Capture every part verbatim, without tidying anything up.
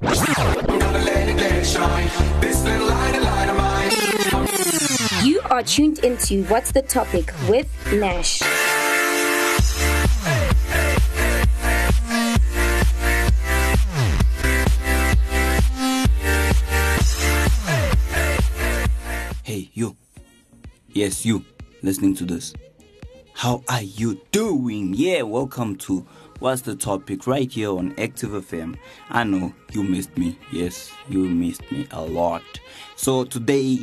You are tuned into What's the Topic with Nash. Hey, you. Yes, you. Listening to this. How are you doing? Yeah, welcome to What's the Topic right here on Active F M. I know you missed me. Yes, you missed me a lot. So today,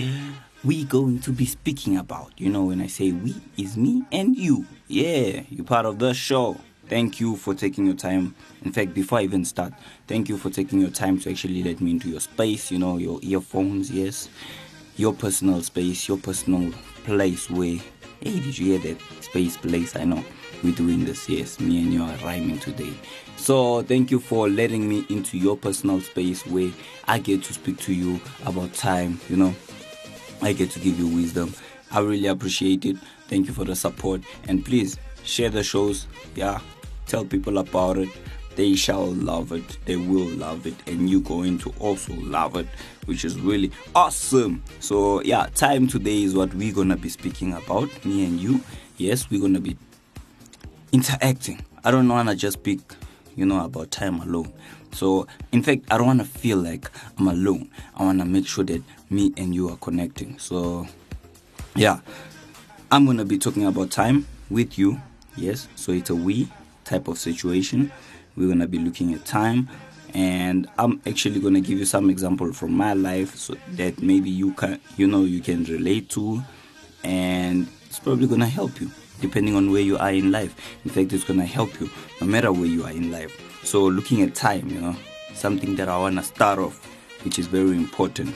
we going to be speaking about, you know, when I say we, is me and you. Yeah, you're part of the show. Thank you for taking your time. In fact, before I even start, thank you for taking your time to actually let me into your space, you know, your earphones, yes. Your personal space, your personal place where, hey, did you hear that? Space, place, I know. We're doing this, yes. Me and you are rhyming today. So thank you for letting me into your personal space where I get to speak to you about time, you know. I get to give you wisdom. I really appreciate it. Thank you for the support. And please, share the shows. Yeah, tell people about it. They shall love it. They will love it. And you're going to also love it, which is really awesome. So, yeah, time today is what we're going to be speaking about, me and you. Yes, we're going to be interacting. I don't want to just speak, you know, about time alone. So, in fact, I don't want to feel like I'm alone. I want to make sure that me and you are connecting. So, yeah, I'm going to be talking about time with you. Yes, so it's a we type of situation. We're going to be looking at time, and I'm actually going to give you some example from my life so that maybe you can, you know, you can relate to, and it's probably going to help you depending on where you are in life. In fact, it's going to help you no matter where you are in life. So looking at time, you know, something that I want to start off, which is very important,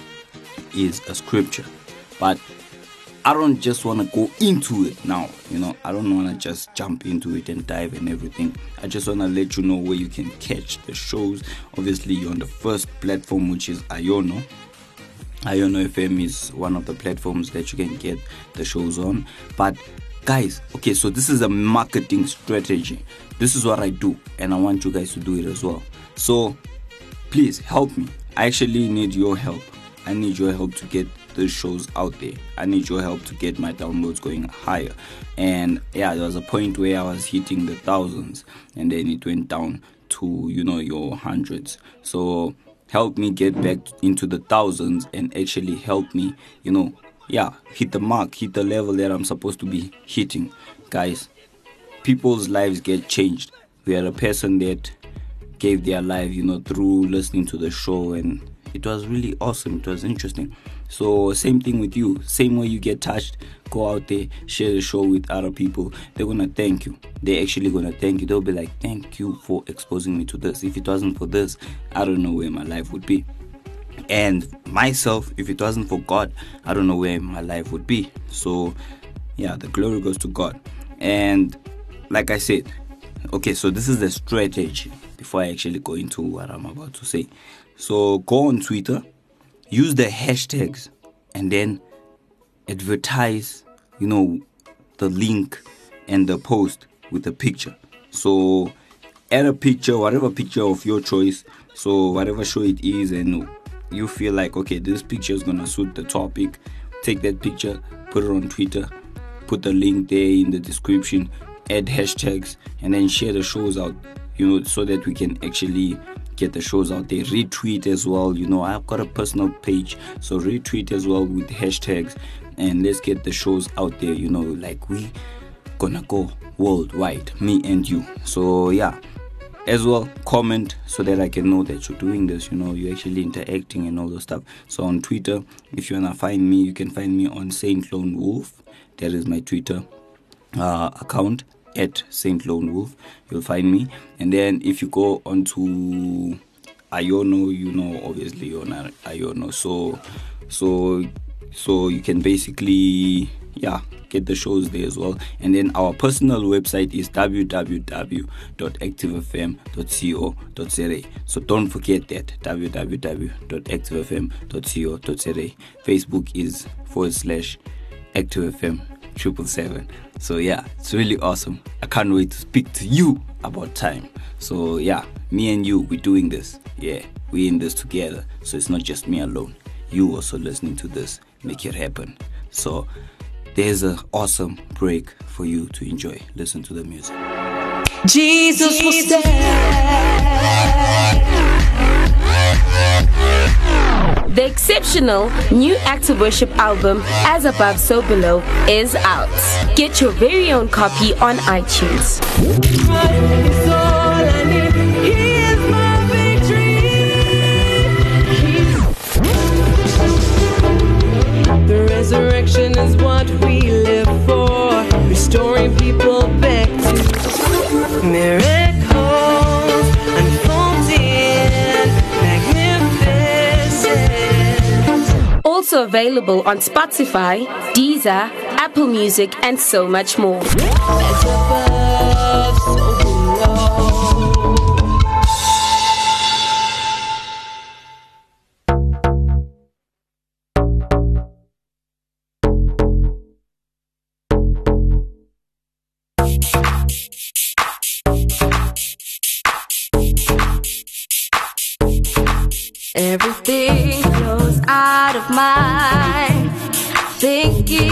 is a scripture. But I don't just want to go into it now, you know. I don't want to just jump into it and dive and everything. I just want to let you know where you can catch the shows. Obviously, you're on the first platform, which is Iono. Iono F M is one of the platforms that you can get the shows on. But guys, okay, so this is a marketing strategy. This is what I do, and I want you guys to do it as well. So please help me. I actually need your help. I need your help to get the shows out there. I need your help to get my downloads going higher. And yeah, there was a point where I was hitting the thousands, and then it went down to, you know, your hundreds. So help me get back into the thousands and actually help me, you know, yeah, hit the mark, hit the level that I'm supposed to be hitting. Guys, people's lives get changed. We had a person that gave their life, you know, through listening to the show, and it was really awesome. It was interesting. So same thing with you. Same way you get touched, go out there, share the show with other people. They're going to thank you. They're actually going to thank you. They'll be like, thank you for exposing me to this. If it wasn't for this, I don't know where my life would be. And myself, if it wasn't for God, I don't know where my life would be. So yeah, the glory goes to God. And like I said, okay, so this is the strategy before I actually go into what I'm about to say. So go on Twitter, use the hashtags, and then advertise, you know, the link and the post with a picture. So add a picture, whatever picture of your choice. So whatever show it is, and you feel like, okay, this picture is going to suit the topic, take that picture, put it on Twitter, put the link there in the description, add hashtags, and then share the shows out, you know, so that we can actually get the shows out there. Retweet as well, you know, I've got a personal page, so retweet as well with hashtags, and let's get the shows out there, you know, like we gonna go worldwide, me and you. So yeah, as well, comment so that I can know that you're doing this, you know, you're actually interacting and all those stuff. So on Twitter, if you wanna find me, you can find me on Saint Lone Wolf. That is my Twitter uh, account, at Saint Lone Wolf. You'll find me. And then if you go onto Iono, you know, obviously you're on Iono. So, so, so you can basically, yeah, get the shows there as well. And then our personal website is w w w dot active f m dot co dot z a. So don't forget that, w w w dot active f m dot co dot z a. Facebook is forward slash active f m triple seven. So yeah, it's really awesome. I can't wait to speak to you about time. So yeah, me and you, we're doing this. Yeah, we're in this together. So it's not just me alone. You also listening to this, make it happen. So there's an awesome break for you to enjoy. Listen to the music. Jesus will stand. The exceptional new Active Worship album, As Above, So Below, is out. Get your very own copy on iTunes. Christ is all I need. He is my victory. The resurrection is what we live for, restoring people back to miracles unfolding magnificent. Also available on Spotify, Deezer, Apple Music, and so much more. As above, so below. Everything flows out of my thinking.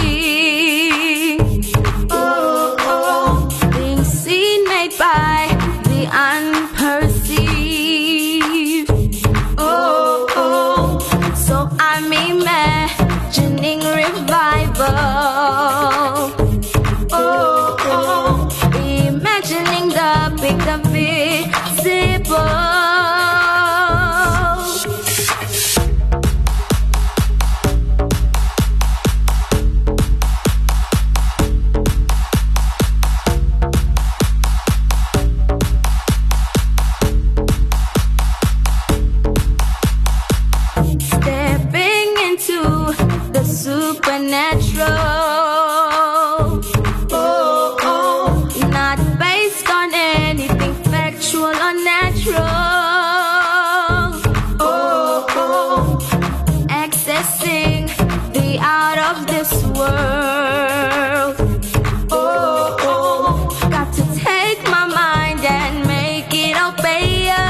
Oh, oh, things seen made by the unperceived. Oh, oh, so I'm imagining revival. Oh, oh, imagining the big, the visible. Supernatural, oh, oh, not based on anything factual or natural, oh, oh, accessing the out of this world, oh, oh, got to take my mind and make it obey you.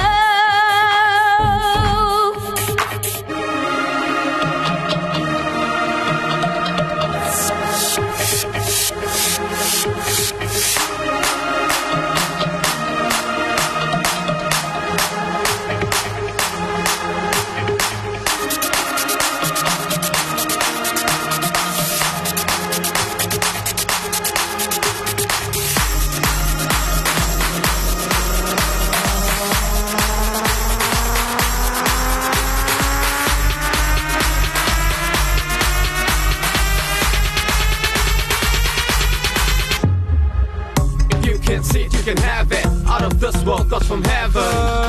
You can have it out of this world, God's from heaven.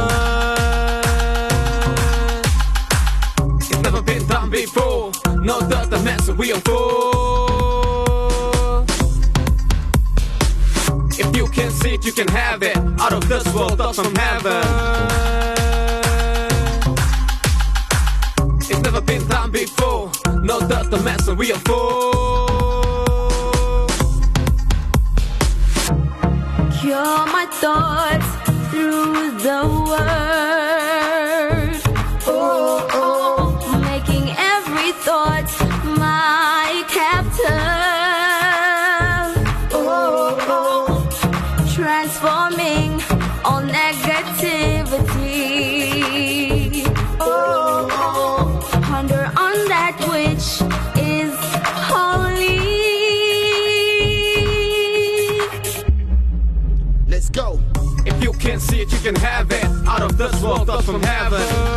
It's never been done before. No doubt the mess we are for. If you can see it, you can have it out of this world, God's from heaven. It's never been done before. No doubt the mess we are for. Cure my thoughts through the word. Oh, oh, making every thought my captive. Oh, oh, transforming all negativity. Oh, oh, ponder on that which is holy. Let's go. If you can see it, you can have it out of this world, thoughts from heaven.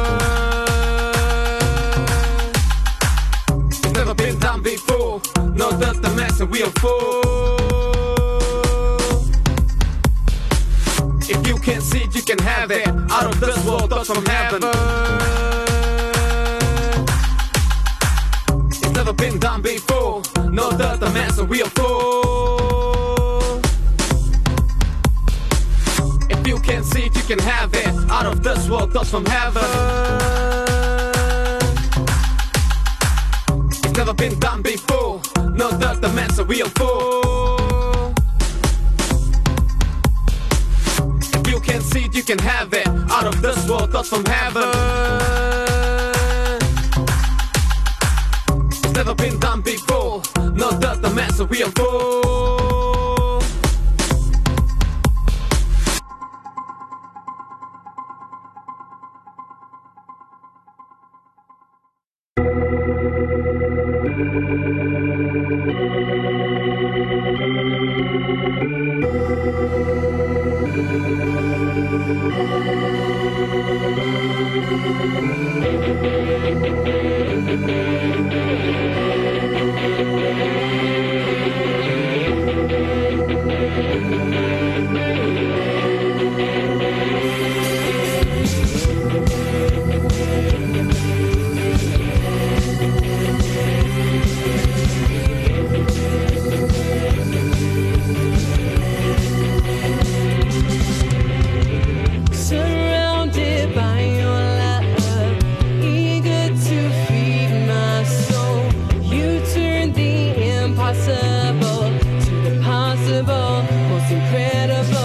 It's never been done before. No doubt the mess and we are for. If you can see it, you can have it out of this world, thoughts from heaven. It's never been done before. No doubt the mess and we are for. If you can see it, you can have it out of this world, thoughts from heaven. It's never been done before. No doubt the man's a real fool. If you can see it, you can have it. Out of this world, thoughts from heaven. It's never been done before. No doubt the man's a real fool. Impossible to the possible, most incredible.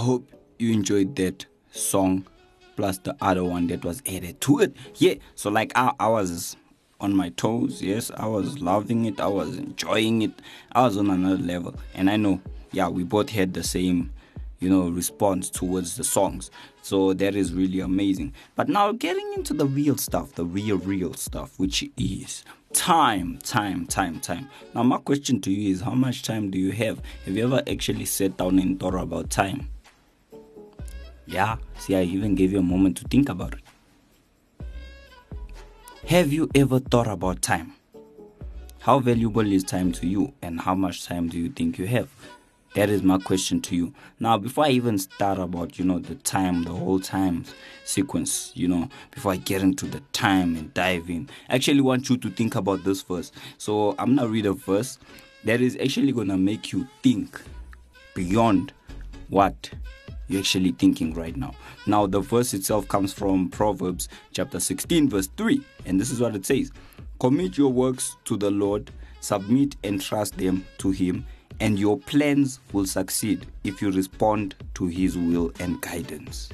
hope you enjoyed that song plus the other one that was added to it. Yeah, so like I, I was on my toes. Yes, I was loving it. I was enjoying it. I was on another level. And I know, yeah, we both had the same, you know, response towards the songs. So that is really amazing. But now getting into the real stuff, the real, real stuff, which is time, time, time, time. Now my question to you is, how much time do you have? Have you ever actually sat down and thought about time? Yeah, see, I even gave you a moment to think about it. Have you ever thought about time? How valuable is time to you, and how much time do you think you have? That is my question to you. Now, before I even start about, you know, the time, the whole time sequence, you know, before I get into the time and dive in, I actually want you to think about this first. So I'm going to read a verse that is actually going to make you think beyond what you're actually thinking right now. Now, the verse itself comes from Proverbs chapter sixteen, verse three. And this is what it says. Commit your works to the Lord, submit and trust them to Him, and your plans will succeed if you respond to His will and guidance.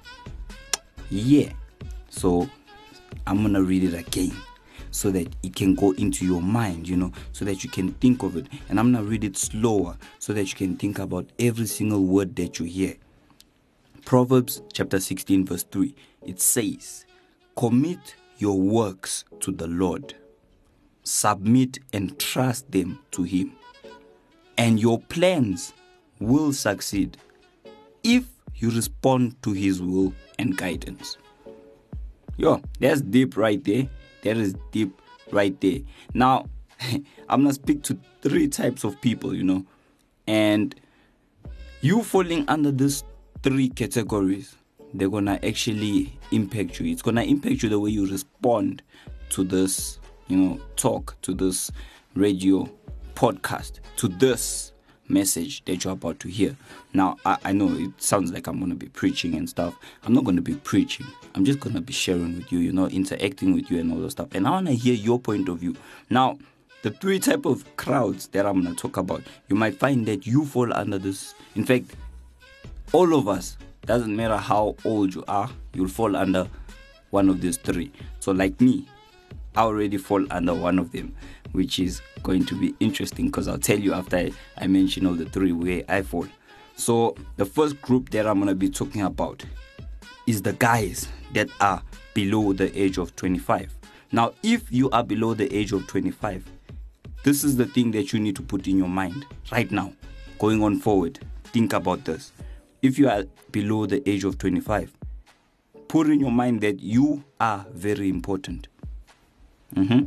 Yeah. So I'm going to read it again so that it can go into your mind, you know, so that you can think of it. And I'm going to read it slower so that you can think about every single word that you hear. Proverbs chapter sixteen, verse three. It says, commit your works to the Lord, submit and trust them to Him, and your plans will succeed if you respond to His will and guidance. Yo, that's deep right there. That is deep right there. Now, I'm going to speak to three types of people, you know, and you falling under this three categories, they're going to actually impact you. It's going to impact you the way you respond to this, you know, talk, to this radio podcast, to this message that you're about to hear. Now, I, I know it sounds like I'm going to be preaching and stuff. I'm not going to be preaching. I'm just going to be sharing with you, you know, interacting with you and all that stuff. And I want to hear your point of view. Now, the three type of crowds that I'm going to talk about, you might find that you fall under this. In fact, all of us, doesn't matter how old you are, you'll fall under one of these three. So like me, I already fall under one of them, which is going to be interesting because I'll tell you after I, I mention all the three where I fall. So the first group that I'm going to be talking about is the guys that are below the age of twenty-five. Now, if you are below the age of twenty-five, this is the thing that you need to put in your mind right now. Going on forward, think about this. If you are below the age of twenty-five, put in your mind that you are very important. Mm-hmm.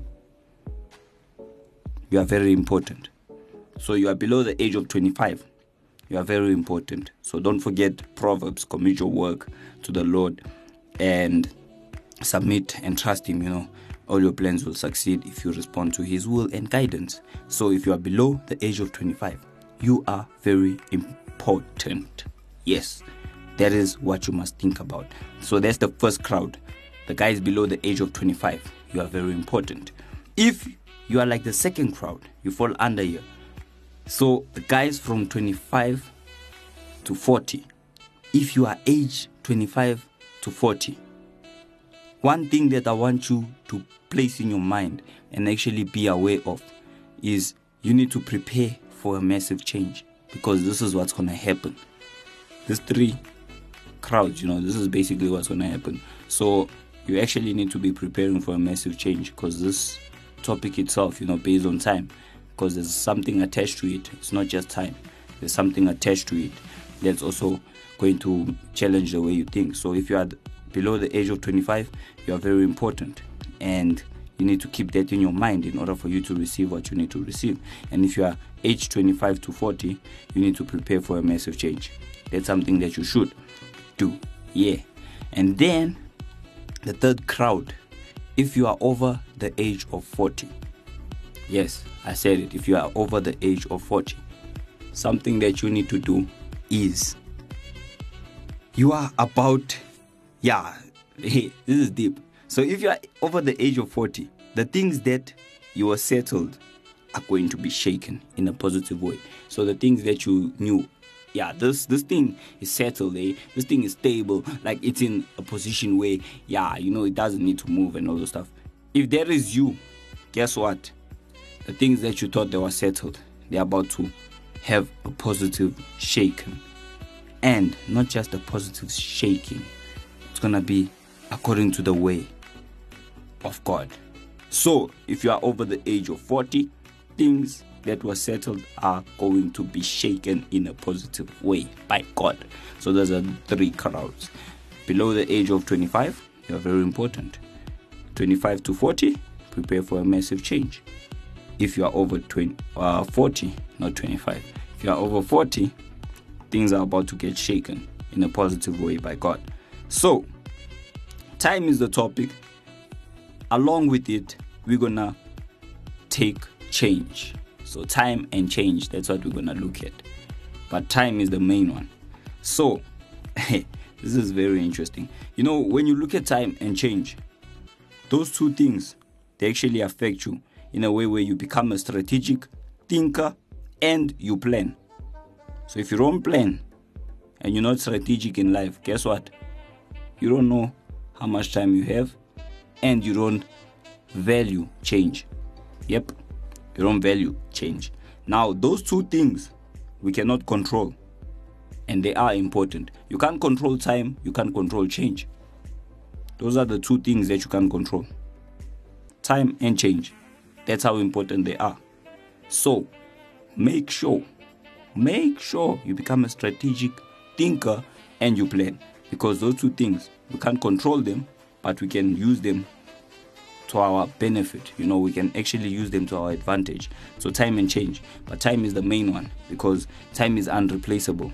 You are very important. So you are below the age of twenty-five. You are very important. So don't forget Proverbs, commit your work to the Lord and submit and trust Him, you know. All your plans will succeed if you respond to His will and guidance. So if you are below the age of twenty-five, you are very important. Yes, that is what you must think about. So that's the first crowd. The guys below the age of twenty-five, you are very important. If you are like the second crowd, you fall under here. So the guys from twenty-five to forty, if you are age twenty-five to forty, one thing that I want you to place in your mind and actually be aware of is you need to prepare for a massive change, because this is what's going to happen. These three crowds, you know, this is basically what's going to happen. So you actually need to be preparing for a massive change, because this topic itself, you know, based on time, because there's something attached to it. It's not just time. There's something attached to it that's also going to challenge the way you think. So if you are below the age of twenty-five, you are very important, and you need to keep that in your mind in order for you to receive what you need to receive. And if you are age twenty-five to forty, you need to prepare for a massive change. That's something that you should do. Yeah. And then the third crowd, if you are over the age of forty. Yes, I said it. If you are over the age of forty, something that you need to do is you are about, yeah, hey, this is deep. So if you are over the age of forty, the things that you are settled are going to be shaken in a positive way. So the things that you knew yeah, this this thing is settled, eh? This thing is stable, like it's in a position where, yeah, you know, it doesn't need to move and all those stuff. If there is you, guess what? The things that you thought they were settled, they're about to have a positive shaking. And not just a positive shaking, it's gonna be according to the way of God. So if you are over the age of forty, things that were settled are going to be shaken in a positive way by God. So those are three crowds. Below the age of twenty-five, you are very important. twenty-five to forty, prepare for a massive change. If you are over twenty, uh, forty, not twenty-five, if you are over forty, things are about to get shaken in a positive way by God. So, time is the topic. Along with it, we're gonna take change. So, time and change, that's what we're gonna look at. But time is the main one. So, this is very interesting. You know, when you look at time and change, those two things, they actually affect you in a way where you become a strategic thinker and you plan. So if you don't plan and you're not strategic in life, guess what? You don't know how much time you have and you don't value change. Yep, you don't value change. Now, those two things we cannot control and they are important. You can't control time, you can't control change. Those are the two things that you can't control. Time and change. That's how important they are. So, make sure Make sure you become a strategic thinker and you plan. Because those two things, we can't control them, but we can use them to our benefit. You know, we can actually use them to our advantage. So time and change. But time is the main one because time is unreplaceable.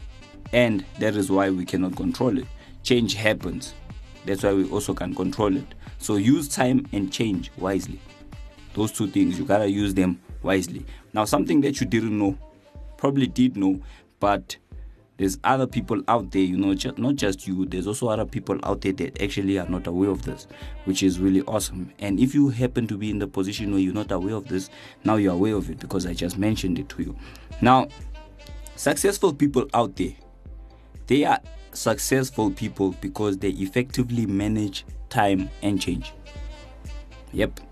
And that is why we cannot control it. Change happens. That's why we also can control it. So use time and change wisely. Those two things, you gotta use them wisely. Now, something that you didn't know, probably did know, but there's other people out there, you know, just, not just you, there's also other people out there that actually are not aware of this, which is really awesome. And if you happen to be in the position where you're not aware of this, now you're aware of it because I just mentioned it to you. Now, successful people out there, they are successful people because they effectively manage time and change. Yep.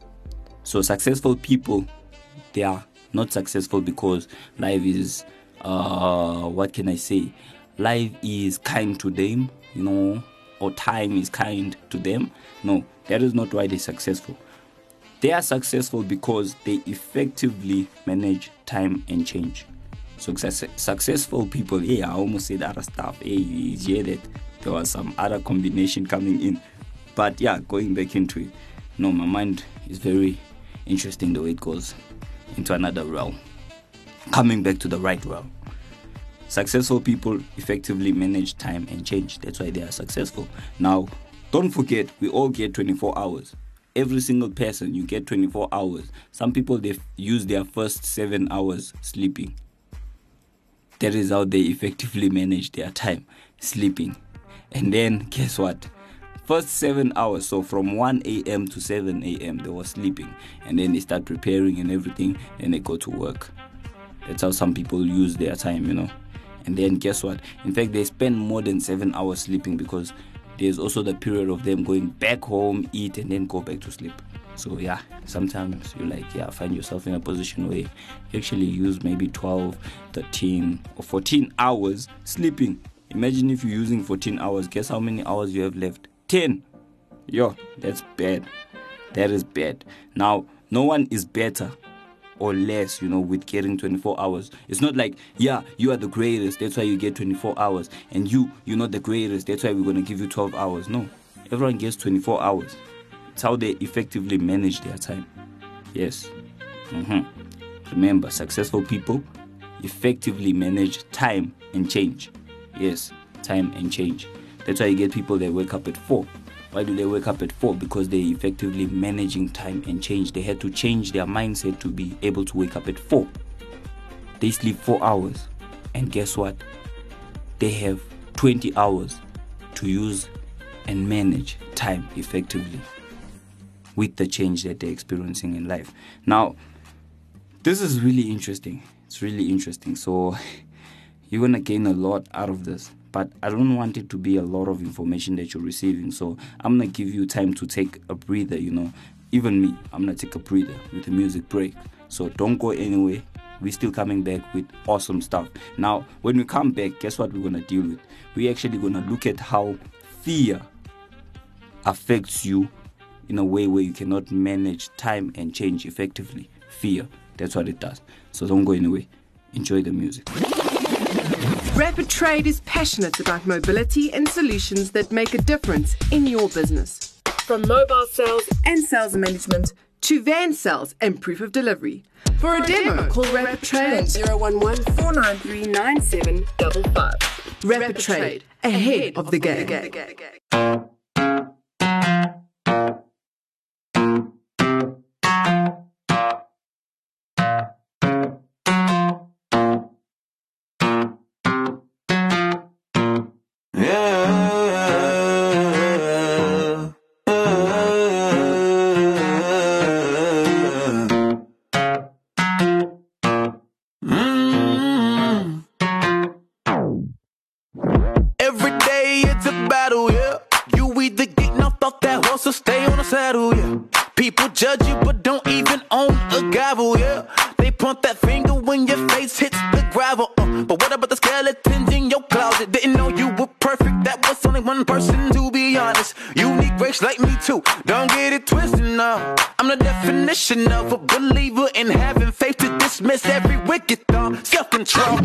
So successful people, they are not successful because life is, uh, what can I say? Life is kind to them, you know, or time is kind to them. No, that is not why they're successful. They are successful because they effectively manage time and change. So success, successful people, yeah, I almost said other stuff. Hey, you hear that there was some other combination coming in. But yeah, going back into it. No, my mind is very interesting the way it goes into another realm. Coming back to the right realm. Successful people effectively manage time and change. That's why they are successful. Now, don't forget, we all get twenty-four hours. Every single person, you get twenty-four hours. Some people, they use their first seven hours sleeping. That is how they effectively manage their time, sleeping. And then, guess what? First seven hours, so from one a.m. to seven a.m. they were sleeping, and then they start preparing and everything, then they go to work. That's how some people use their time, you know. And then guess what? In fact, they spend more than seven hours sleeping because there's also the period of them going back home, eat, and then go back to sleep. So yeah, sometimes you like, yeah, find yourself in a position where you actually use maybe twelve, thirteen, or fourteen hours sleeping. Imagine if you're using fourteen hours, guess how many hours you have left? ten. Yo, that's bad. That is bad. Now, no one is better or less, you know, with getting twenty-four hours. It's not like, yeah, you are the greatest, that's why you get twenty-four hours. And you, you're not the greatest, that's why we're going to give you twelve hours. No, everyone gets twenty-four hours. It's how they effectively manage their time. Yes. Mm-hmm. Remember, successful people effectively manage time and change. Yes, time and change. That's why you get people that wake up at four. Why do they wake up at four? Because they're effectively managing time and change. They had to change their mindset to be able to wake up at four. They sleep four hours. And guess what? They have twenty hours to use and manage time effectively with the change that they're experiencing in life. Now, this is really interesting. It's really interesting. So, you're going to gain a lot out of this. But I don't want it to be a lot of information that you're receiving. So I'm going to give you time to take a breather, you know. Even me, I'm going to take a breather with a music break. So don't go anywhere. We're still coming back with awesome stuff. Now, when we come back, guess what we're going to deal with? We're actually going to look at how fear affects you in a way where you cannot manage time and change effectively. Fear, that's what it does. So don't go anywhere. Enjoy the music. Rapid Trade is passionate about mobility and solutions that make a difference in your business. From mobile sales and sales management to van sales and proof of delivery. For a demo, call Rapid Trade on zero one one, four nine three, nine seven five five. Rapid Trade, ahead of the game. Judge you, but don't even own a gavel, yeah. They point that finger when your face hits the gravel. Uh, but what about the skeletons in your closet? Didn't know you were perfect. That was only one person, to be honest. You need grace like me too. Don't get it twisted now. I'm the definition of a believer in having faith to dismiss every wicked thought. Self-control.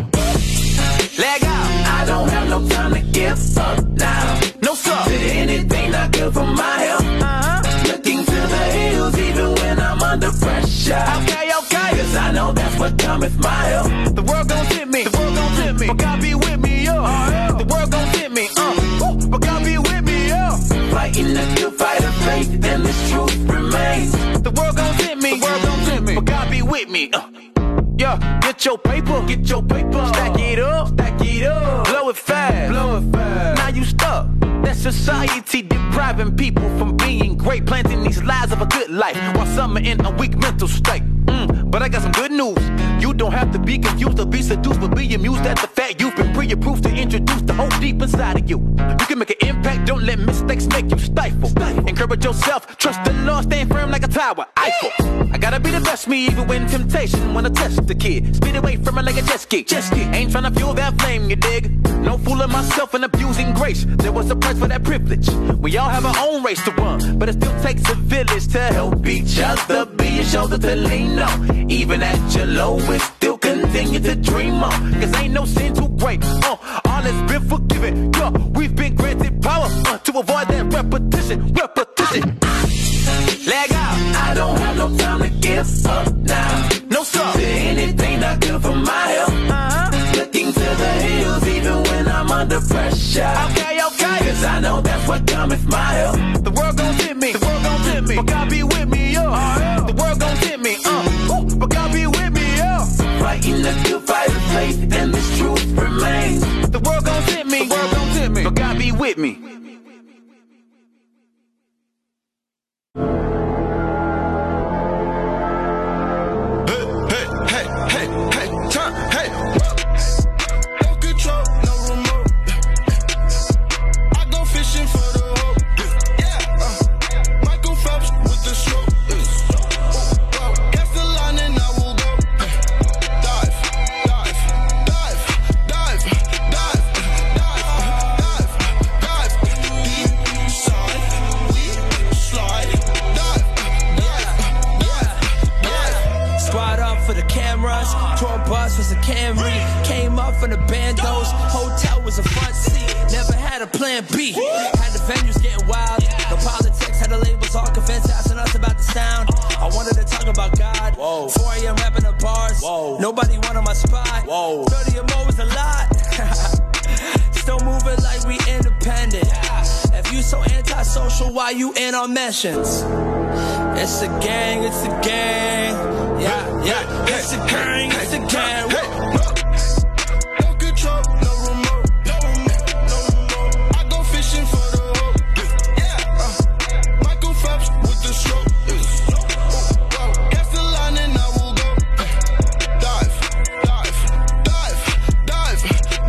Leg out. I don't have no time to give up now. No sir. Did anything not good for my health? Uh-huh. Looking to the hills even when I'm under pressure. Okay, okay. Cause I know that's what cometh my help. The world gon' tempt me. The world gon' tempt me. But God be with me, yo. Oh, yeah. The world gon' tempt me. Uh. Woo. But God be with me, yo. Fighting the good fight of faith and this truth remains. The world gon' tempt me. The world gon' tempt me. But God be with me. Uh. Yeah, get your paper, get your paper, stack it up, stack it up, blow it fast, blow it fast. Now you stuck. That society depriving people from being great, planting these lies of a good life while some are in a weak mental state. Mm, but I got some good news. You don't have to be confused or be seduced, but be amused at the fact you've been pre-approved to introduce the hope deep inside of you. You can make an impact, don't let mistakes make you stifle. stifle. Encourage yourself, trust the Lord, stand firm like a tower. Eiffel. I gotta be the best me even when temptation wanna test the kid. Speed away from it like a jet ski. Jet ski. Ain't tryna fuel that flame, you dig? No fooling myself and abusing grace. There was a price for that privilege. We all have our own race to run, but it still takes a village to help each other. Be a shoulder to lean on. Even at your lowest, still continue to dream on. Cause ain't no sin too great. Uh, all has been forgiven. Yeah, we've been granted power uh, to avoid that repetition. Repetition. Leg out. I don't have no time to give up now. No sir. To anything not good for my health. Uh-huh. Looking to the hills even when I'm under pressure. Okay, okay. Cause I know that's what cometh my help. The world gon' tempt me. The world gon' tempt me. But God be with me, yo. Oh, yeah. The world gon' tempt me. Uh, Ooh, but God be with me, yo. Fighting the good fight of faith and this truth remains. The world gon' tempt me. The world gon' tempt me. But God be with me. Was a Camry, came up from the bandos. Hotel was a front seat, never had a plan B. Had the venues getting wild, no politics, had the labels all convinced, asking us about the sound. I wanted to talk about God. Whoa. four a.m. rapping the bars. Whoa. Nobody wanted my spot. Whoa. thirty or more was a lot. Still moving like we independent. If you so antisocial, why you in our mentions? It's a gang, it's a gang. Yeah, yeah, it's a gang, it's a gang. No control, no remote, no remote, no remote. I go fishing for the hope. Yeah, uh, Michael Phelps with the stroke. Guess the line and I will go. Dive, dive, dive, dive,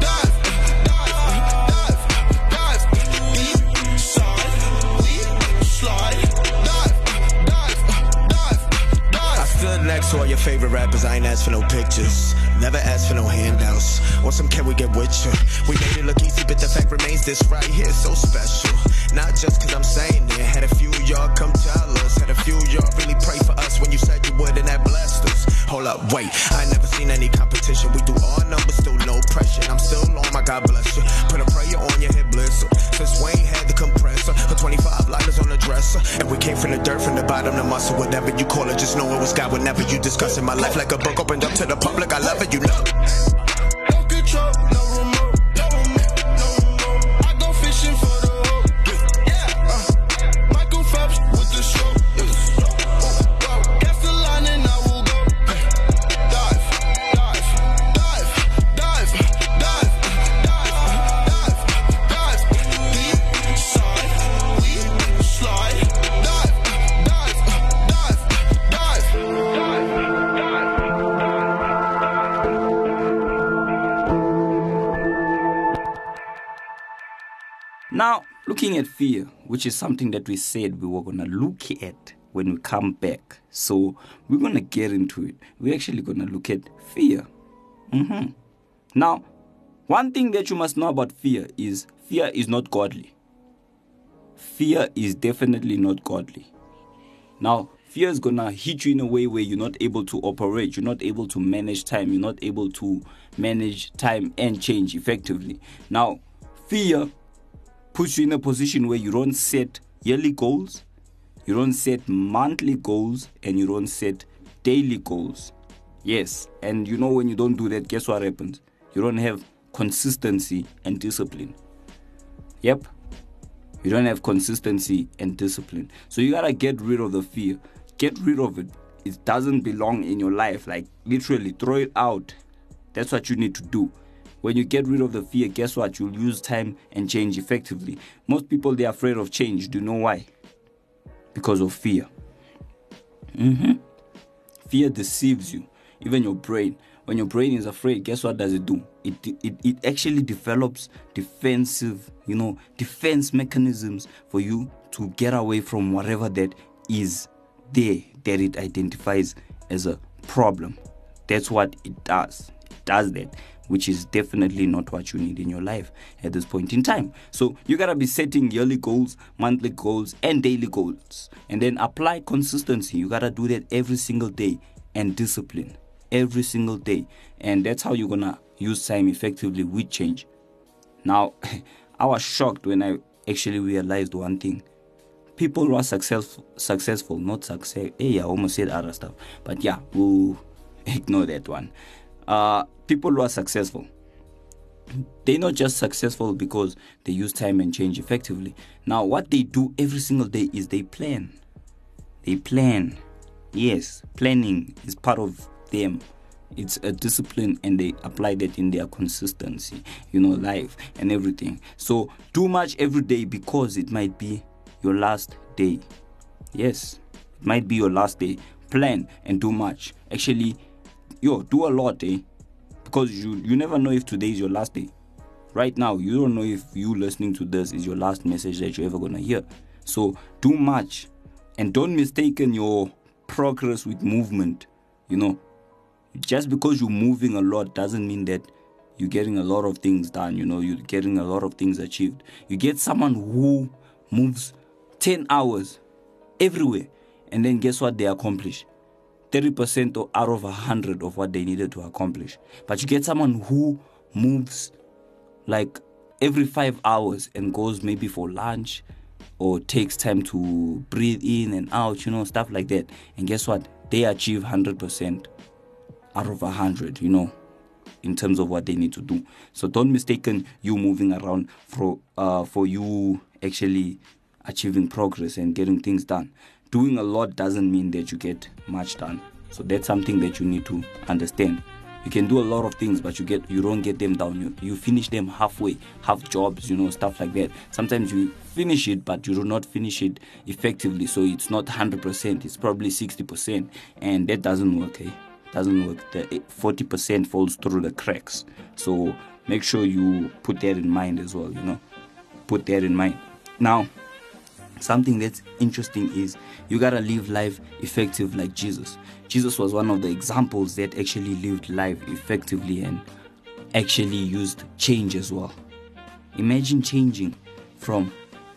cause I ain't asked for no pictures. Never asked for no handouts. Or some can we get with you? We made it look easy, but the fact remains this right here is so special. Not just cause I'm saying it. Had a few of y'all come tell us. Had a few of y'all really pray for us when you said you would, and that blessed us. Hold up, wait. I ain't never seen any competition. We do all numbers, still no pressure. I'm still on my God bless you. Put a prayer on your head, bliss. Since Wayne had the compressor, for twenty-five lighters on the dresser. And we came from the dirt, from the bottom, the muscle, whatever you call it. Just know it was God whenever you discussing my life like a book opened up to the public. I love it, you know. No control, no remote, no remote, no remote. I go fishing for the hope. Yeah, uh, Michael Phelps with the stroke. Yeah. Guess the line and I will go. Dive, dive, dive, dive, dive, dive, dive, dive. Deep side, we slide. Dive, dive, dive, dive, dive. Now, looking at fear, which is something that we said we were going to look at when we come back. So, we're going to get into it. We're actually going to look at fear. Mm-hmm. Now, one thing that you must know about fear is fear is not godly. Fear is definitely not godly. Now, fear is going to hit you in a way where you're not able to operate. You're not able to manage time. You're not able to manage time and change effectively. Now, fear puts you in a position where you don't set yearly goals, you don't set monthly goals, and you don't set daily goals. Yes, and you know when you don't do that, guess what happens? You don't have consistency and discipline. Yep, you don't have consistency and discipline. So you gotta get rid of the fear. Get rid of it. It doesn't belong in your life. Like literally throw it out. That's what you need to do. When you get rid of the fear, guess what? You'll use time and change effectively. Most people, they're afraid of change. Do you know why? Because of fear. Mm-hmm. Fear deceives you, even your brain. When your brain is afraid, guess what does it do? It, it, it actually develops defensive, you know, defense mechanisms for you to get away from whatever that is there that it identifies as a problem. That's what it does. It does that, which is definitely not what you need in your life at this point in time. So you gotta be setting yearly goals, monthly goals, and daily goals. And then apply consistency. You gotta do that every single day, and discipline every single day. And that's how you're gonna use time effectively with change. Now, I was shocked when I actually realized one thing. People who are successful, successful, not success. Hey, I almost said other stuff. But yeah, we'll ignore that one. Uh, people who are successful, they're not just successful because they use time and change effectively. Now, what they do every single day is they plan. They plan. Yes, planning is part of them. It's a discipline, and they apply that in their consistency, you know, life and everything. So do much every day because it might be your last day. Yes, it might be your last day. Plan and do much. Actually, yo, do a lot, eh? Because you, you never know if today is your last day. Right now, you don't know if you listening to this is your last message that you're ever going to hear. So do much, and don't mistaken your progress with movement. You know, just because you're moving a lot doesn't mean that you're getting a lot of things done. You know, you're getting a lot of things achieved. You get someone who moves ten hours everywhere, and then guess what they accomplish? thirty percent out of one hundred of what they needed to accomplish. But you get someone who moves like every five hours and goes maybe for lunch or takes time to breathe in and out, you know, stuff like that. And guess what? They achieve one hundred percent out of one hundred, you know, in terms of what they need to do. So don't mistaken you moving around for uh, for you actually achieving progress and getting things done. Doing a lot doesn't mean that you get much done. So that's something that you need to understand. You can do a lot of things, but you get you don't get them down. You, you finish them halfway, half jobs, you know, stuff like that. Sometimes you finish it, but you do not finish it effectively. So it's not one hundred percent. It's probably sixty percent. And that doesn't work, eh? Doesn't work. The forty percent falls through the cracks. So make sure you put that in mind as well, you know. Put that in mind. Now, something that's interesting is you gotta live life effective like Jesus. Jesus was one of the examples that actually lived life effectively and actually used change as well. Imagine changing from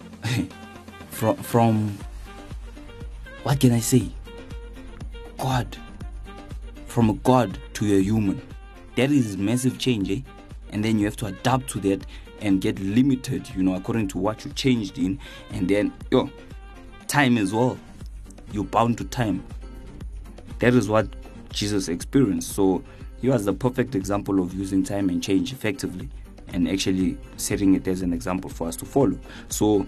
from from what can I say? God. From a God to a human. That is massive change, eh? And then you have to adapt to that and get limited, you know, according to what you changed in. And then, yo, time as well. You're bound to time. That is what Jesus experienced. So he was the perfect example of using time and change effectively and actually setting it as an example for us to follow. So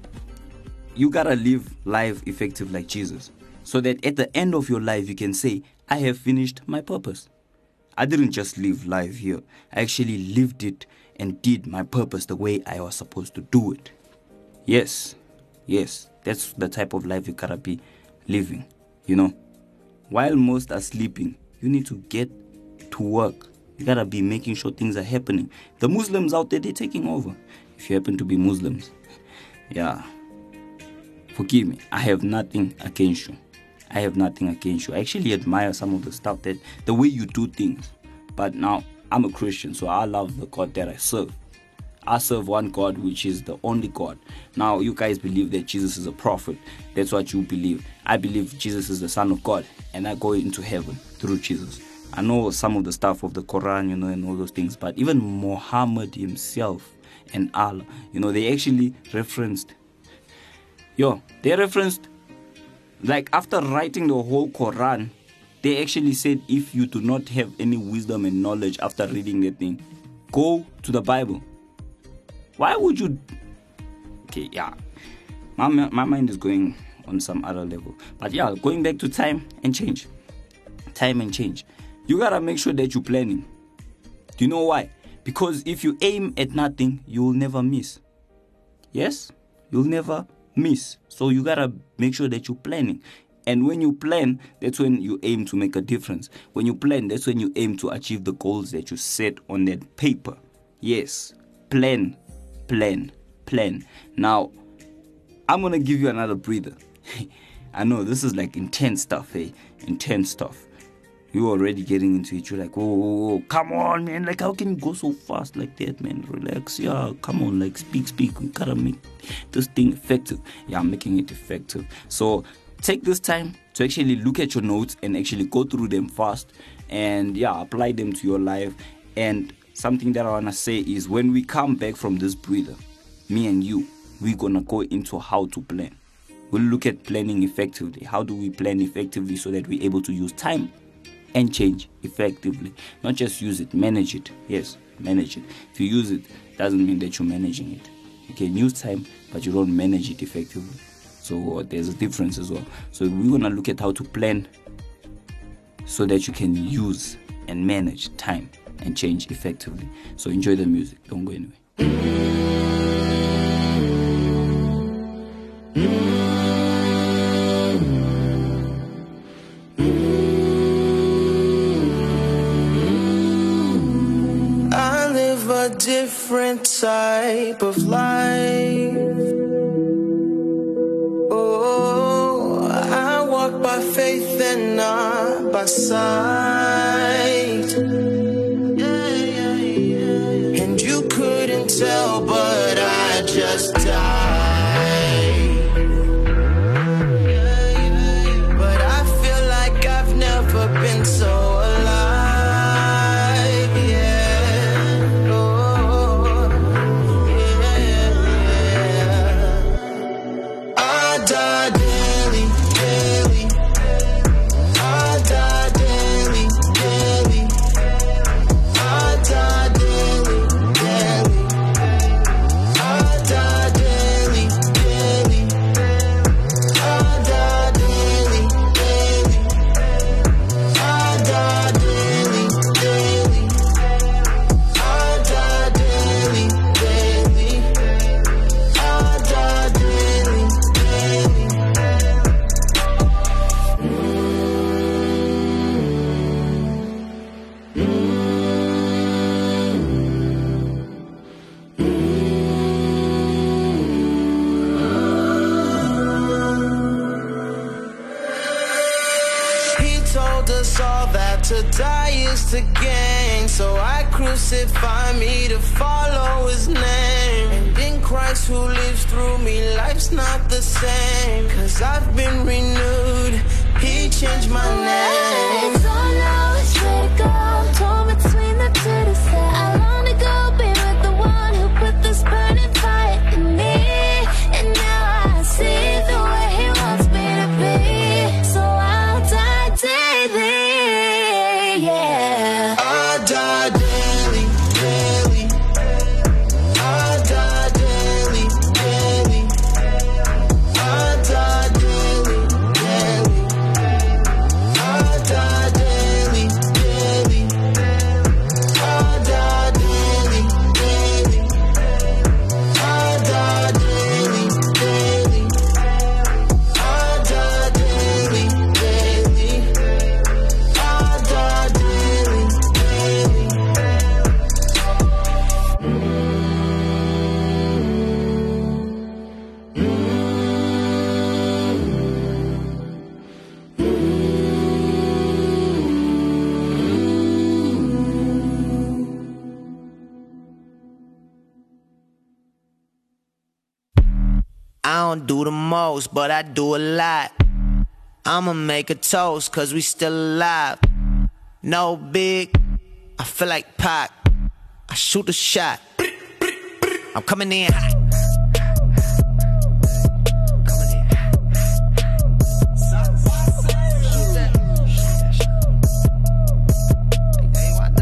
you gotta live life effective like Jesus, so that at the end of your life you can say, I have finished my purpose. I didn't just live life here. I actually lived it and did my purpose the way I was supposed to do it. Yes, yes, that's the type of life you gotta be living, you know. While most are sleeping, you need to get to work. You gotta be making sure things are happening. The Muslims out there, they're taking over. If you happen to be Muslims, yeah, forgive me. I have nothing against you. I have nothing against you. I actually admire some of the stuff, that the way you do things. But now, I'm a Christian, so I love the God that I serve. I serve one God, which is the only God. Now, you guys believe that Jesus is a prophet. That's what you believe. I believe Jesus is the Son of God, and I go into heaven through Jesus. I know some of the stuff of the Quran, you know, and all those things, but even Muhammad himself and Allah, you know, they actually referenced, yo, they referenced, like after writing the whole Quran, they actually said, if you do not have any wisdom and knowledge after reading that thing, go to the Bible. Why would you? Okay, yeah. My, my mind is going on some other level. But yeah, going back to time and change. Time and change. You gotta make sure that you're planning. Do you know why? Because if you aim at nothing, you'll never miss. Yes? You'll never miss. So you gotta make sure that you're planning. And when you plan, that's when you aim to make a difference. When you plan, that's when you aim to achieve the goals that you set on that paper. Yes, plan, plan, plan. Now, I'm gonna give you another breather. I know this is like intense stuff, hey, intense stuff. You're already getting into it. You're like, whoa, whoa, whoa, come on, man. Like, how can you go so fast like that, man? Relax. Yeah, come on, like, speak, speak. We gotta make this thing effective. Yeah, I'm making it effective. So take this time to actually look at your notes and actually go through them fast and, yeah, apply them to your life. And something that I want to say is, when we come back from this breather, me and you, we're going to go into how to plan. We'll look at planning effectively. How do we plan effectively so that we're able to use time and change effectively? Not just use it, manage it. Yes, manage it. If you use it, doesn't mean that you're managing it. You can use time, but you don't manage it effectively. So there's a difference as well. So we're going to look at how to plan so that you can use and manage time and change effectively. So enjoy the music. Don't go anywhere. I live a different type of life. Oh, I walk by faith and not by sight. And you couldn't tell, but I just died. But I feel like I've never been so alive. Yeah, oh, yeah. I die daily, daily. I die daily, daily. to die is to gain. So I crucify me to follow his name. And in Christ who lives through me, life's not the same. Cause I've been renewed, he changed my name. Don't know which way to go, I'm torn between the two to say I long to go be with the one who put this burning fire in me. And now I see the way he wants me to be. So I'll die daily, yeah. I die daily, daily. I die daily, daily. I die daily, daily. I die daily, daily. I die daily, daily. I die daily, daily. I die daily, daily. I die daily, daily. I don't do the most, but I do a lot. I'ma make a toast, cause we still alive. No big, I feel like Pac. I shoot a shot. I'm coming in hot. Coming in hot. Shoot that. Hey, why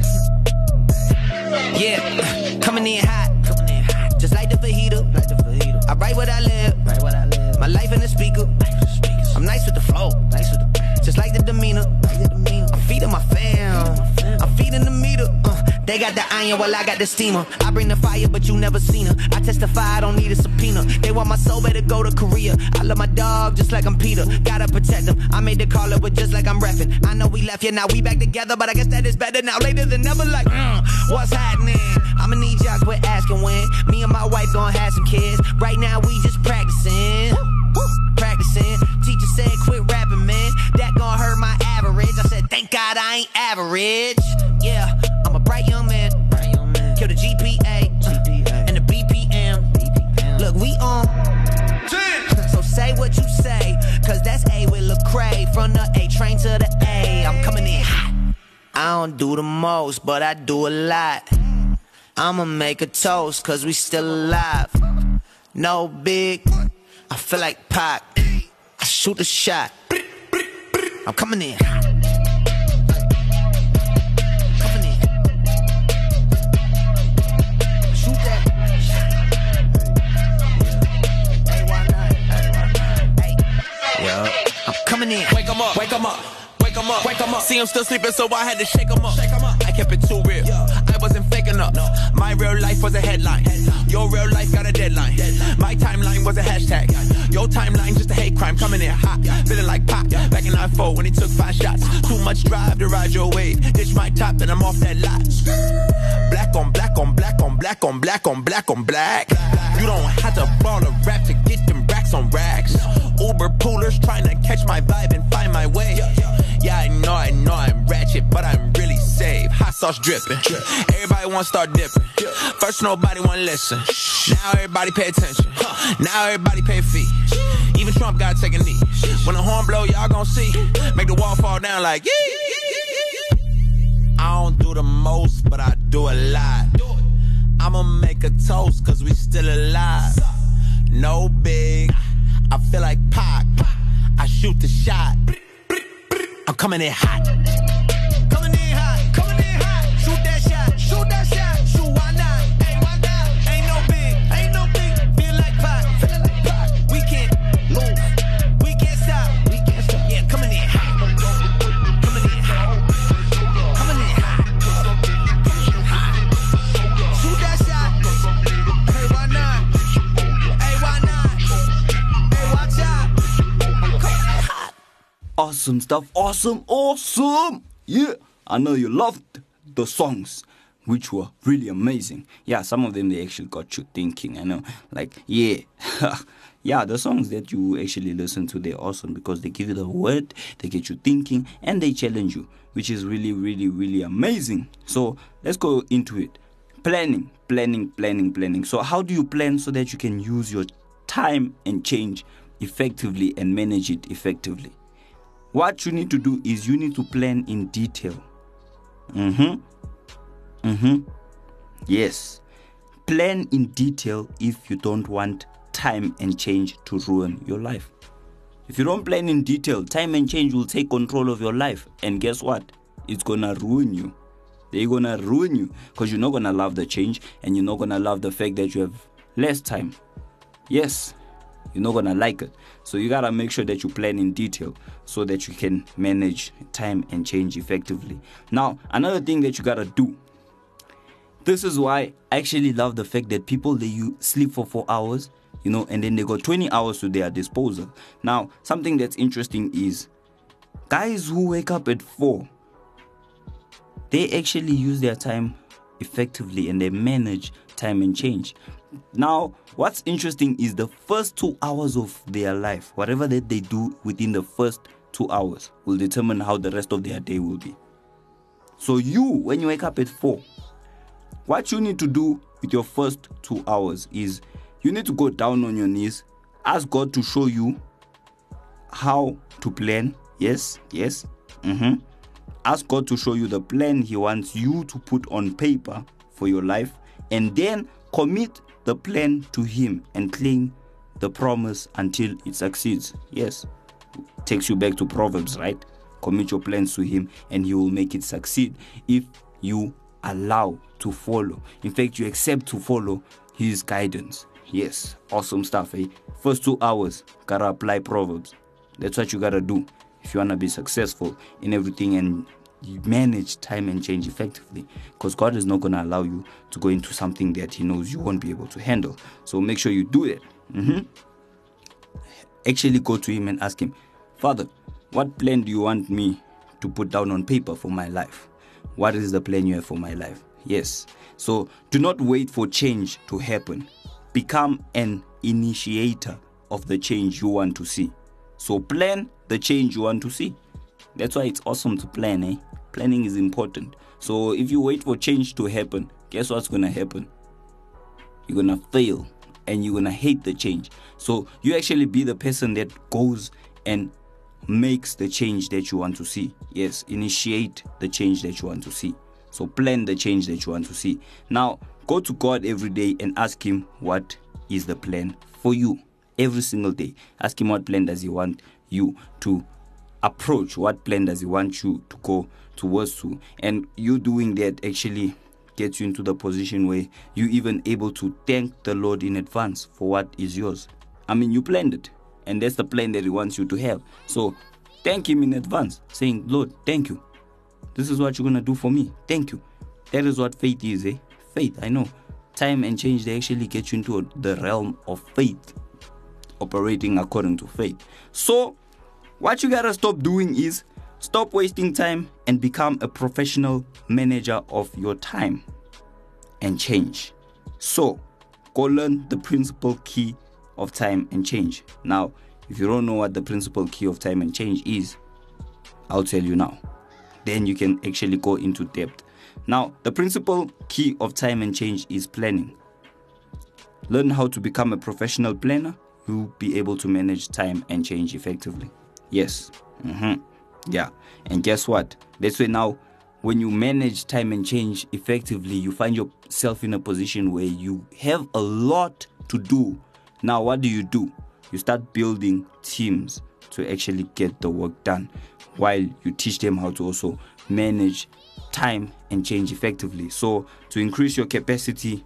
not? Yeah, coming in hot. Just like the fajita. I write what I live. My life in the speaker. I'm nice with the flow. Just like the demeanor. I'm feeding my fam. I'm feeding the meter. Uh, they got the iron while I got the steamer. I bring the fire, but you never seen her. I testify, I don't need a subpoena. They want my soul, better go to Korea. I love my dog just like I'm Peter. Gotta protect them. I made the call up with just like I'm reffing. I know we left, yeah, now we back together, but I guess that is better now. Later than never, like, mm, what's happening? I'ma need y'all quit asking when. Me and my wife gonna have some kids. Right now we just practicing. Practicing. Teacher said quit rapping, man. That gon' hurt my average. I said thank God I ain't average. Yeah, I'm a bright young man. Kill the G P A uh, and the B P M. Look, we on. So say what you say, cause that's A with Lecrae. From the A train to the A, I'm coming in hot. I don't do the most, but I do a lot. I'ma make a toast, cause we still alive. No big, I feel like Pac. I shoot a shot. I'm coming in hot. Coming in. Shoot that. Hey, why not? Hey. Yo, I'm coming in. Wake 'em up, wake 'em up, wake 'em up, wake 'em up. See him still sleeping, so I had to shake 'em up. Shake 'em up. I kept it too real. I wasn't faking up. My real life was a headline. Your real life got a deadline. My timeline was a hashtag. Your timeline just a hate crime. Coming in hot, feeling like Pac. Back in nine four when he took five shots. Too much drive to ride your wave. Ditch my top and I'm off that lot. Black on black on black on black on black on black on black. You don't have to ball a rap to get them racks on racks. Uber poolers trying to catch my vibe and find my way. Yeah, I know, I know I'm ratchet, but I'm really safe. Hot sauce dripping. Everybody wanna start dipping. First nobody wanna listen. Now everybody pay attention. Now everybody pay a fee. Even Trump gotta take a knee. When the horn blow, y'all gon' see. Make the wall fall down like yee. I don't do the most, but I do a lot. I'ma make a toast, cause we still alive. No big, I feel like Pac. I shoot the shot. I'm coming in hot. Coming in hot, coming in hot. Shoot that shot, shoot that shot. Shoot, why not? Hey, why not? Ain't no big, ain't no big. Feel like Pac, feel like Pac. We can't move, we can't stop, we can't stop. Yeah, coming in hot. Coming in hot. Coming in hot. Hot. Shoot that shot. Hey, why not? Hey, why not? Hey, watch out. I'm coming in hot. Awesome stuff. Awesome, awesome. Yeah, I know you loved the songs, which were really amazing. Yeah, some of them, they actually got you thinking, I know. Like, yeah, yeah, the songs that you actually listen to, they're awesome because they give you the word, they get you thinking, and they challenge you, which is really, really, really amazing. So let's go into it. Planning, planning, planning, planning. So how do you plan so that you can use your time and change effectively and manage it effectively? What you need to do is you need to plan in detail. Mm-hmm. Mm-hmm. Yes. Plan in detail if you don't want time and change to ruin your life. If you don't plan in detail, time and change will take control of your life. And guess what? It's gonna ruin you. They're gonna ruin you because you're not gonna love the change and you're not gonna love the fact that you have less time. Yes, you're not gonna like it. So you gotta make sure that you plan in detail so that you can manage time and change effectively. Now, another thing that you gotta do. This is why I actually love the fact that people, they you sleep for four hours, you know, and then they got twenty hours to their disposal. Now, something that's interesting is guys who wake up at four, they actually use their time effectively and they manage time and change. Now, what's interesting is the first two hours of their life, whatever that they do within the first two hours will determine how the rest of their day will be. So you, when you wake up at four, what you need to do with your first two hours is you need to go down on your knees, ask God to show you how to plan. Yes, yes. Mm-hmm. Ask God to show you the plan He wants you to put on paper for your life, and then commit the plan to Him and claim the promise until it succeeds. Yes, takes you back to Proverbs, right? Commit your plans to Him and He will make it succeed if you allow to follow. In fact, you accept to follow His guidance. Yes, awesome stuff, eh? First two hours, gotta apply Proverbs. That's what you gotta do if you wanna be successful in everything and you manage time and change effectively, because God is not gonna allow you to go into something that He knows you won't be able to handle. So make sure you do it. Mm-hmm. Actually go to Him and ask Him, Father, what plan do you want me to put down on paper for my life? What is the plan you have for my life? Yes. So do not wait for change to happen. Become an initiator of the change you want to see. So plan the change you want to see. That's why it's awesome to plan, eh? Planning is important. So if you wait for change to happen, guess what's going to happen? You're going to fail and you're going to hate the change. So you actually be the person that goes and makes the change that you want to see. Yes, initiate the change that you want to see. So plan the change that you want to see. Now, go to God every day and ask Him what is the plan for you. Every single day. Ask Him what plan does He want you to approach. What plan does He want you to go towards to. And you doing that actually gets you into the position where you even able to thank the Lord in advance for what is yours. I mean, you planned it. And that's the plan that He wants you to have. So thank Him in advance, saying, Lord, thank you. This is what you're going to do for me. Thank you. That is what faith is, eh? Faith, I know. Time and change, they actually get you into the realm of faith, operating according to faith. So what you got to stop doing is stop wasting time and become a professional manager of your time and change. So go learn the principal key of time and change. Now, if you don't know what the principal key of time and change is, I'll tell you now. Then you can actually go into depth. Now, the principal key of time and change is planning. Learn how to become a professional planner. You'll be able to manage time and change effectively. Yes. Mm-hmm. Yeah. And guess what? That's why now, when you manage time and change effectively, you find yourself in a position where you have a lot to do. Now, what do you do? You start building teams to actually get the work done while you teach them how to also manage time and change effectively. So to increase your capacity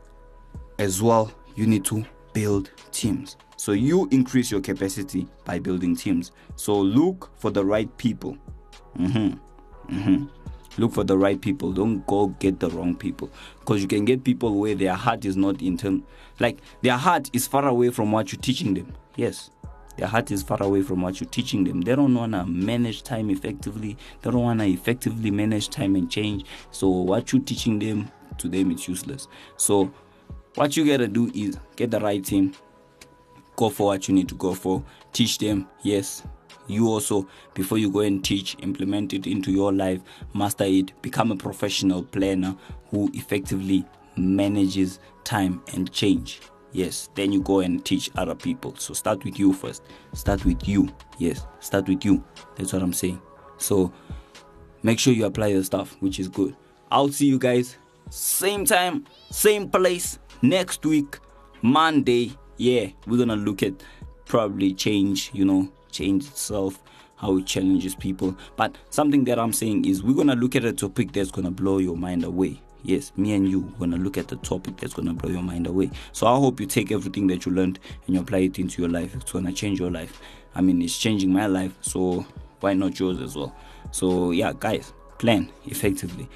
as well, you need to build teams. So you increase your capacity by building teams. So look for the right people. Mm-hmm. Mm-hmm. Look for the right people. Don't go get the wrong people, because you can get people where their heart is not in term, like their heart is far away from what you're teaching them. Yes, their heart is far away from what you're teaching them. They don't want to manage time effectively. They don't want to effectively manage time and change. So what you're teaching them, to them it's useless. So what you gotta do is get the right team, go for what you need to go for. Teach them, yes. You also, before you go and teach, implement it into your life, master it, become a professional planner who effectively manages time and change. Yes, then you go and teach other people. So start with you first. Start with you. Yes, start with you. That's what I'm saying. So make sure you apply the stuff, which is good. I'll see you guys same time, same place next week, Monday. Yeah, we're gonna look at probably change, you know, change itself, how it challenges people. But something that I'm saying is we're gonna look at a topic that's gonna blow your mind away. Yes, me and you are going to look at the topic that's going to blow your mind away. So I hope you take everything that you learned and you apply it into your life. It's going to change your life. I mean, it's changing my life, so why not yours as well? So yeah, guys, plan effectively.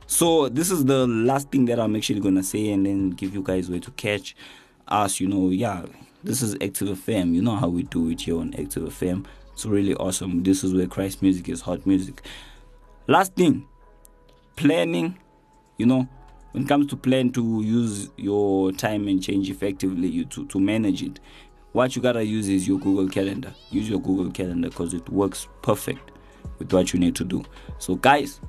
So this is the last thing that I'm actually going to say, and then give you guys way to catch us. You know, yeah, this is Active F M. You know how we do it here on Active F M. It's really awesome. This is where Christ music is hot music. Last thing, planning. You know, when it comes to plan to use your time and change effectively, you to, to manage it, what you gotta use is your Google Calendar. Use your Google Calendar because it works perfect with what you need to do. So guys,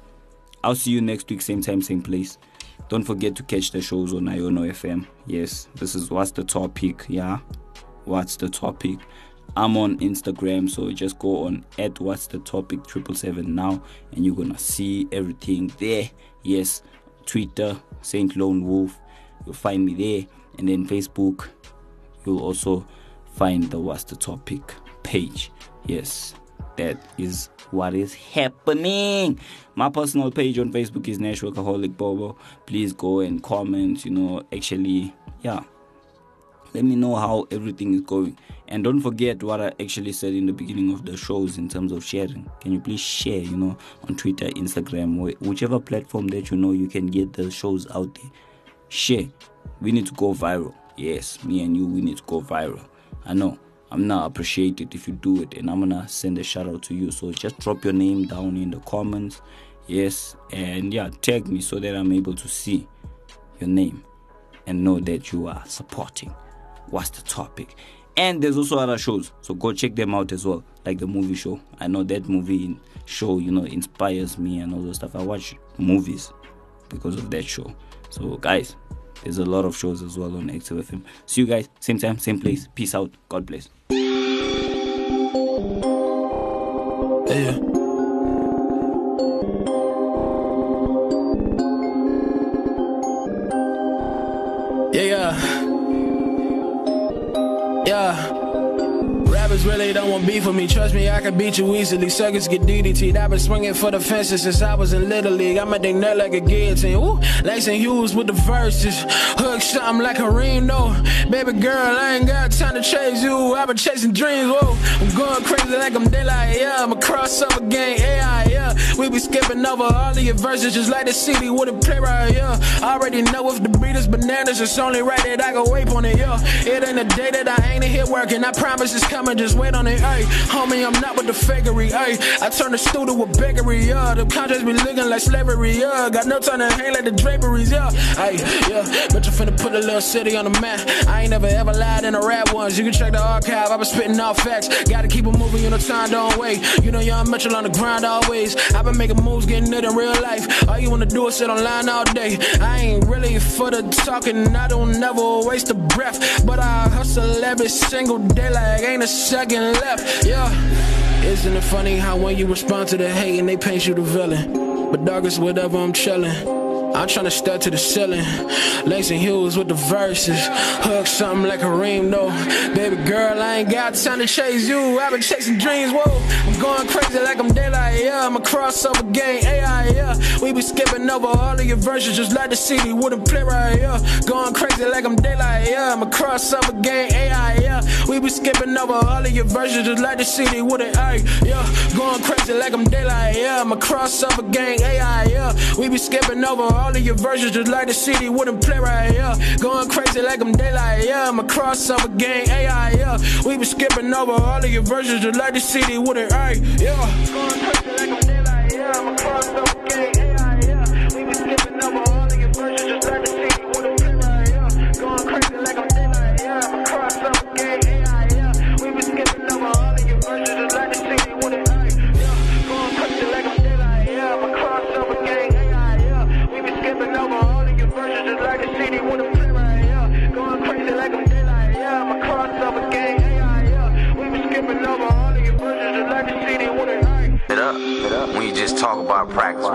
I'll see you next week, same time, same place. Don't forget to catch the shows on Iono F M. Yes, this is What's the Topic. Yeah, What's the Topic. I'm on Instagram, so just go on at What's the Topic triple seven now, and you're gonna see everything there. Yes, Twitter, Saint Lone Wolf, you'll find me there, and then Facebook, you'll also find the What's the Topic page. Yes, that is what is happening. My personal page on Facebook is Nash Workaholic Bobo. Please go and comment, you know, actually, yeah, let me know how everything is going. And don't forget what I actually said in the beginning of the shows in terms of sharing. Can you please share, you know, on Twitter, Instagram, whichever platform that you know you can get the shows out there. Share. We need to go viral. Yes, me and you, we need to go viral. I know. I'm not appreciate it if you do it, and I'm gonna send a shout out to you. So just drop your name down in the comments. Yes, and yeah, tag me so that I'm able to see your name and know that you are supporting What's the Topic. And there's also other shows, so go check them out as well, like the movie show. I know that movie show, you know, inspires me and all those stuff. I watch movies because of that show. So guys, there's a lot of shows as well on Active F M. See you guys, same time, same place. Peace out. God bless. Yeah. Yeah, yeah. Yeah. Rappers really don't want beef with me. Trust me, I can beat you easily. Suckers get D D T'd. I've been swinging for the fences since I was in Little League. I make they nut like a guillotine. Ooh, Langston Hughes with the verses. Hook something like a Reno. Baby girl, I ain't got time to chase you. I've been chasing dreams. Whoa, I'm going crazy like I'm daylight. Yeah, I'm a crossover gang. A I, yeah. We be skipping over all of your verses just like the C D with a playwright. Yeah, I already know if the beat is bananas, it's only right that I go wape on it. Yeah, it ain't a day that I ain't in here working. I promise it's coming. Just wait on it, ayy. Homie, I'm not with the fakery, ayy. I turn the stool to a bakery, yeah. The contracts be looking like slavery, yeah. Got no time to hang like the draperies, yeah. Ayy, yeah. But you finna put a little city on the map. I ain't never ever lied in a rap once. You can check the archive, I been spitting all facts. Gotta keep it moving, you know, time don't wait. You know, young Mitchell on the grind always. I been making moves, getting it in real life. All you wanna do is sit online all day. I ain't really for the talking, I don't never waste a breath. But I hustle every single day like ain't a second left, yeah. Isn't it funny how when you respond to the hate and they paint you the villain? But dog, it's whatever, I'm chillin'. I'm tryna step to the ceiling. Langston Hughes with the verses. Hook something like a ream, no. Baby girl, I ain't got time to chase you. I've been chasing dreams, whoa. I'm going crazy like I'm daylight, yeah. I'm a crossover gang, A I, yeah. We be skipping over all of your verses just like the C D with a playwright, yeah. Going crazy like I'm daylight, yeah. I'm a crossover gang, A I, yeah. We be skipping over all of your verses just like the C D with an A, yeah. Going crazy like I'm daylight, yeah. I'm a crossover gang, A I, yeah. We be skipping over all all of your versions just like the city wouldn't play right, yeah. Going crazy like I'm daylight, yeah. I'm a crossover gang, A I, yeah. We be skipping over all of your versions just like the city wouldn't, ay, yeah. Going crazy like I'm daylight, yeah. I'm a crossover gang, A I, yeah. We be skipping over all of your versions just like the city wouldn't play right, yeah. Going crazy like I'm daylight, yeah. I'm a crossover gang,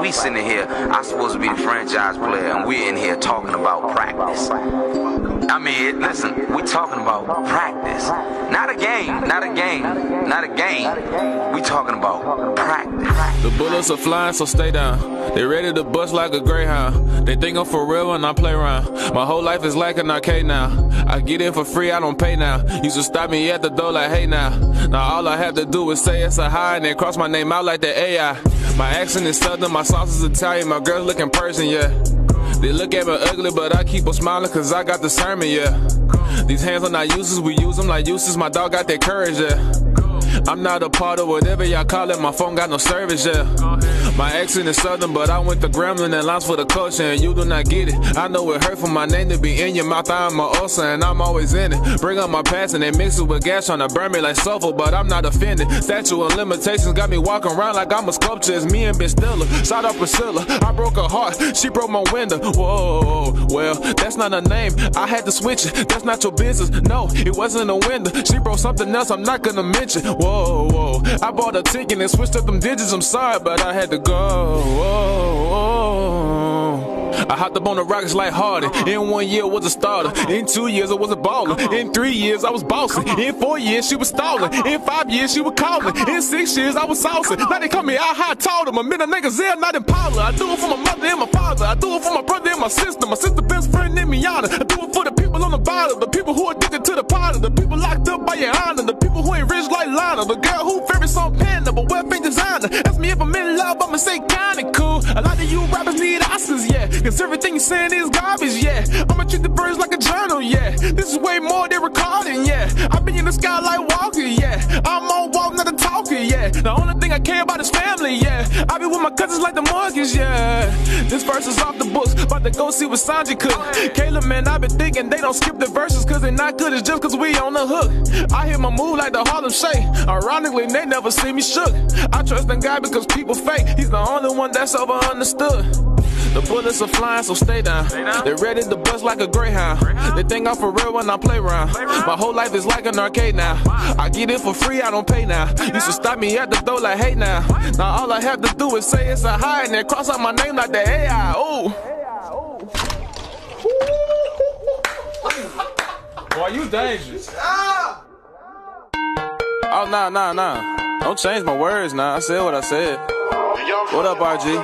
we sitting here, I'm supposed to be the franchise player, and we're in here talking about practice. I mean, listen, we talking about practice. Not a game, not a game, not a game. We talking about practice. The bullets are flying, so stay down. They ready to bust like a greyhound. They think I'm for real when I play around. My whole life is like an arcade now. I get in for free, I don't pay now. Used to stop me at the door like, hey now. Now all I have to do is say it's a high and then cross my name out like the A I. My accent is southern, my sauce is Italian, my girls looking Persian, yeah. They look at me ugly, but I keep on smiling cause I got the sermon, yeah. These hands are not useless, we use them like useless, my dog got that courage, yeah. I'm not a part of whatever y'all call it, my phone got no service, yeah. My accent is southern, but I went to Gremlin and lines for the culture, and you do not get it. I know it hurt for my name to be in your mouth, I am a ulcer, and I'm always in it. Bring up my past and they mix it with gas, trying to burn me like sulfur, but I'm not offended. Statue of limitations got me walking around like I'm a sculpture, it's me and Ben Stiller. Shout out Priscilla, I broke her heart, she broke my window. Whoa, well, that's not her name, I had to switch it, that's not your business. No, it wasn't a window, she broke something else I'm not gonna mention. Whoa, whoa, I bought a ticket and switched up them digits, I'm sorry, but I had to go. Whoa, whoa. I hopped up on the Rockets like Harden. In one year I was a starter. In two years I was a baller. In three years I was bossing. In four years she was stalling. In five years she was calling. In six years I was saucing. Now they call me out high taller. My middle nigga Zell, not Impala. I do it for my mother and my father. I do it for my brother and my sister. My sister best friend in Miana. I do it for the people on the bottom. The people who addicted to the powder. The people locked up by your honor. The people who ain't rich like Lana. The girl who favorite song Panda, but well ain't designer. Ask me if I'm in love, I'ma say kinda cool. A lot of you rappers need Oscars, yeah. Cause everything you saying is garbage, yeah. I'ma treat the birds like a journal, yeah. This is way more than recording, yeah. I be in the sky like Walker, yeah. I'm on walk, not a talker, yeah. The only thing I care about is family, yeah. I be with my cousins like the mortgage, yeah. This verse is off the books, about to go see what Sanji cook. Caleb, man, I been thinking they don't skip the verses cause they not good, it's just cause we on the hook. I hear my move like the Harlem Shake. Ironically, they never see me shook. I trust in God because people fake. He's the only one that's over understood. The bullets are flying, so stay down. They ready to bust like a greyhound. They think I'm for real when I play around. My whole life is like an arcade now. I get it for free, I don't pay now. Used to stop me at the door like, hey now. Now all I have to do is say it's a high and then cross out my name like the A I. Ooh. Boy, you dangerous. Oh, nah, nah, nah. Don't change my words, nah. I said what I said. What up, R G?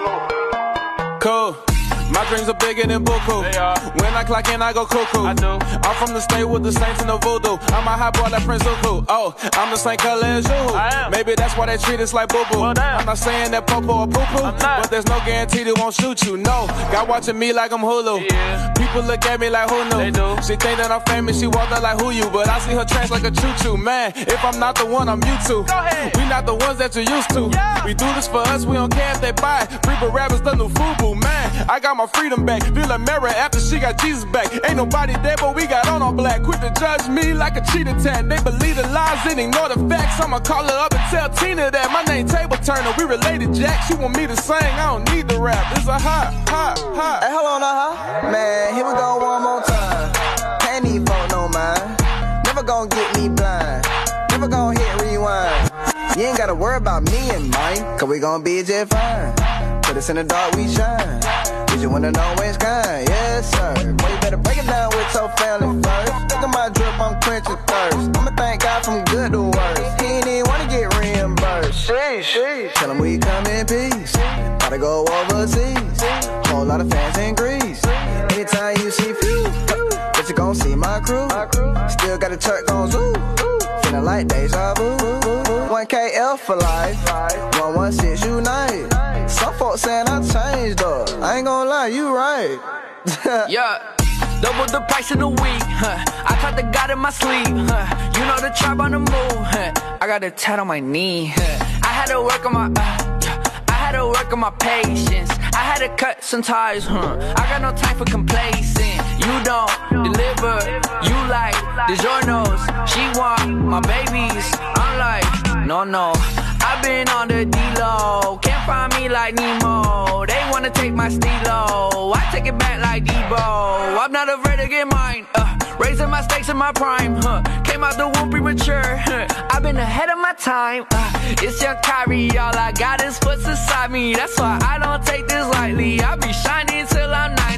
Cool. My dreams are bigger than Buku. When I clock in, I go cuckoo. I do. I'm from the state with the saints and the voodoo. I'm a hot boy like Prince Zuko. Oh, I'm the same color as you. Maybe that's why they treat us like boo-boo. Well, I'm not saying that popo or poo-poo, but there's no guarantee they won't shoot you. No, God watching me like I'm Hulu. Yeah. People look at me like who knew. They do. She think that I'm famous, she walk out like who you. But I see her trash like a choo-choo. Man, if I'm not the one, I'm you too. Go ahead. We not the ones that you're used to. Yeah. We do this for us, we don't care if they buy. Reaper rappers, the new FUBU. Man, I got my freedom back. Feel a mirror after she got Jesus back. Ain't nobody there, but we got on all black. Quit to judge me like a cheetah tat. They believe the lies and ignore the facts. I'ma call her up and tell Tina that my name Table Turner. We related, Jack. She want me to sing. I don't need the rap. It's a hot, hot, hot. Hey, hold on, uh huh. Man, here we go one more time. Can't even vote no mind. Never gonna get me blind. Never gonna hit rewind. You ain't gotta worry about me and mine, cause we gonna be just fine. Put us in the dark, we shine. Did you wanna know when it's kind? Yes, sir. Boy, you better break it down with your family first. Look at my drip, I'm quenching thirst. I'ma thank God from good to worse. He ain't even wanna get reimbursed. Sheesh, sheesh. Tell him we come in peace. Gotta go overseas. Whole lot of fans in Greece. Anytime you see few, but you gon' see my crew. Still got a church gon' zoo. Feeling like deja vu. one K L for life. one one six unite. Some folks saying I changed up. I ain't gonna lie, you right. Yeah, double the price in a week. Huh. I caught the God in my sleep. Huh. You know the tribe on the move. Huh. I got a tat on my knee. Huh. I had to work on my. Uh, I had to work on my patience. I had to cut some ties. Huh. I got no time for complacent. You don't deliver. You like DiGiorno's. She want my babies. I'm like, no, no. I've been on the D-Lo. Can't find me like Nemo. They wanna take my stilo. I take it back like Debo. I'm not afraid to get mine. Uh, raising my stakes mistakes in my prime, huh? Came out the womb premature, huh? I've been ahead of my time. Uh, it's young Kyrie, all I got is foot inside me. That's why I don't take this lightly. I'll be shining till I'm ninety.